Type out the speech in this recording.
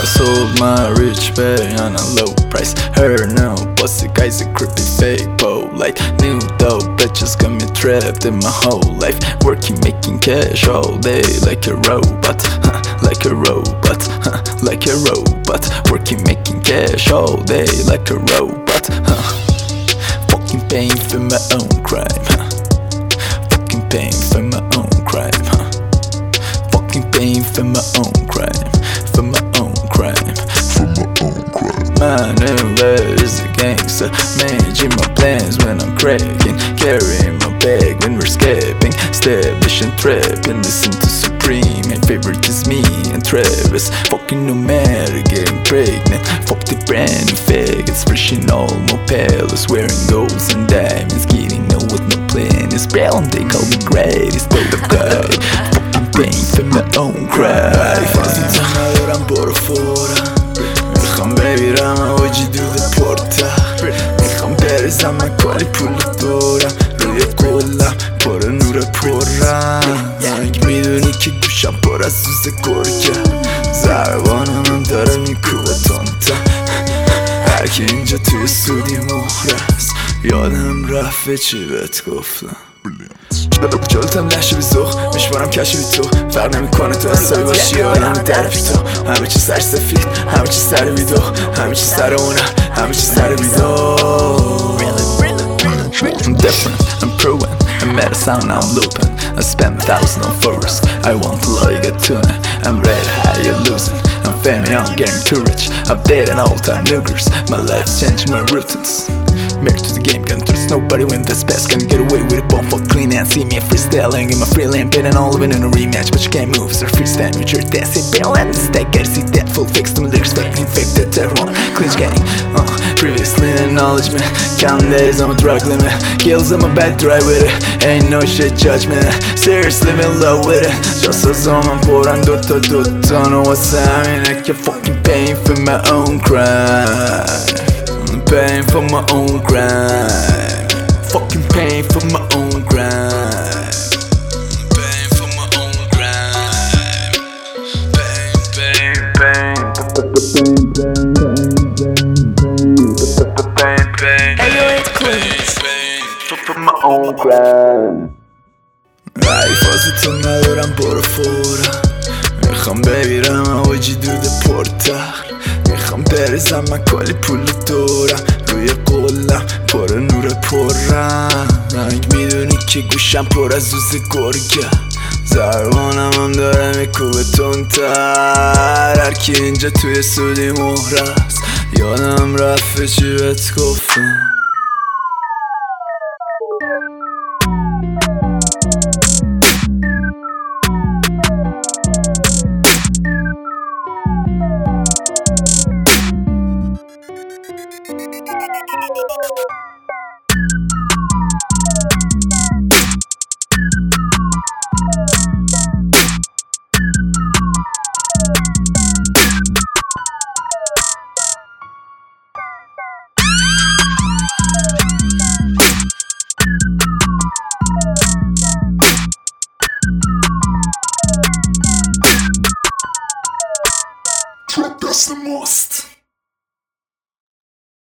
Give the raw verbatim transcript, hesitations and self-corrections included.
I sold my rich bag on a low price. Heard no pussy guys a creepy fake polite. New dope bitches got me trapped in my whole life. Working making cash all day like a robot, huh, like a robot, huh, like a robot. Working making cash all day like a robot, huh. Fucking paying for my own crime, huh. Fucking paying for my own crime, huh. Fucking paying for my own crime, for my own crime, for my own crime. My new love is a gangster, managing my plans when I'm cracking, carrying my bag when we're escaping, establishing trapping, listen to Supreme. My favorite is me and Travis. Fucking no matter, getting pregnant. Fuck the brand new faggots, fresh in all my palace, wearing golds and diamonds, getting no with no plan. It's brown, they call me greatest of the guy. Fucking paying for my own crime. Fazit annadoran bara fora. میخوام بمیرم و جدود پرتر. میخوام بریزم من کاری پول دارم. روی قلم پر نور پرم. رنگ میدونی که گوشم پر از سوز گرگه. زبانم هم داره میکوبه تونتا. هرکی اینجا توی سودی مهره است. یادم رفته چی بهت گفتم. جلتم لحشه بی زخ میشمارم کشی بی تو. فرق نمیکنه تو حسابی باشی یا آدم در پی تو. همه چی سر سفید، همه چی سر بیدو، همه چی سر اونه، همه چی سر بیدو. I'm different, I'm proven, I'm at a sound now I'm looping. I spent a thousand on first, I want to like a tuna. I'm red high, you're losing, I'm family, I'm getting too rich. I'm dating all-time niggers, my life's changing my routines. Married to the game, can't trust nobody when that's best. Gonna get away with it, bone fuck clean and see me freestyling in my free land, betting all of it in a rematch, but you can't move, so freestyle with your dancing bill and stack. Gotta see that full fix, them lyrics back infected everyone. Clinch gang, uh, previously in knowledge, man. Counting days, I'm a drug limit. Kills, I'm a bad drive with it. Ain't no shit judgment. Seriously, I'm in love with it. Just as I'm on board, I'm do to do to know what's happening. I can fucking paying for my own crime. Paying for my own crime. Fucking paying for my own crime. Paying for my own crime. Paying, paying, paying. Paying, paying. Hey yo, it's Cleans. For my own crime. ای فازت ندارم برو فورا. میخوام بگیرم و جدود پرتر. میخوام بریزم من کلی پول دارم. روی قلم پر نور پرم. رنگ میدونی که گوشم پر از روز گرگه. زبانم هم داره میکوبه تندتر. هرکی اینجا توی سودی مهره است. یادم رفته چی بهت گفتم. That's the most.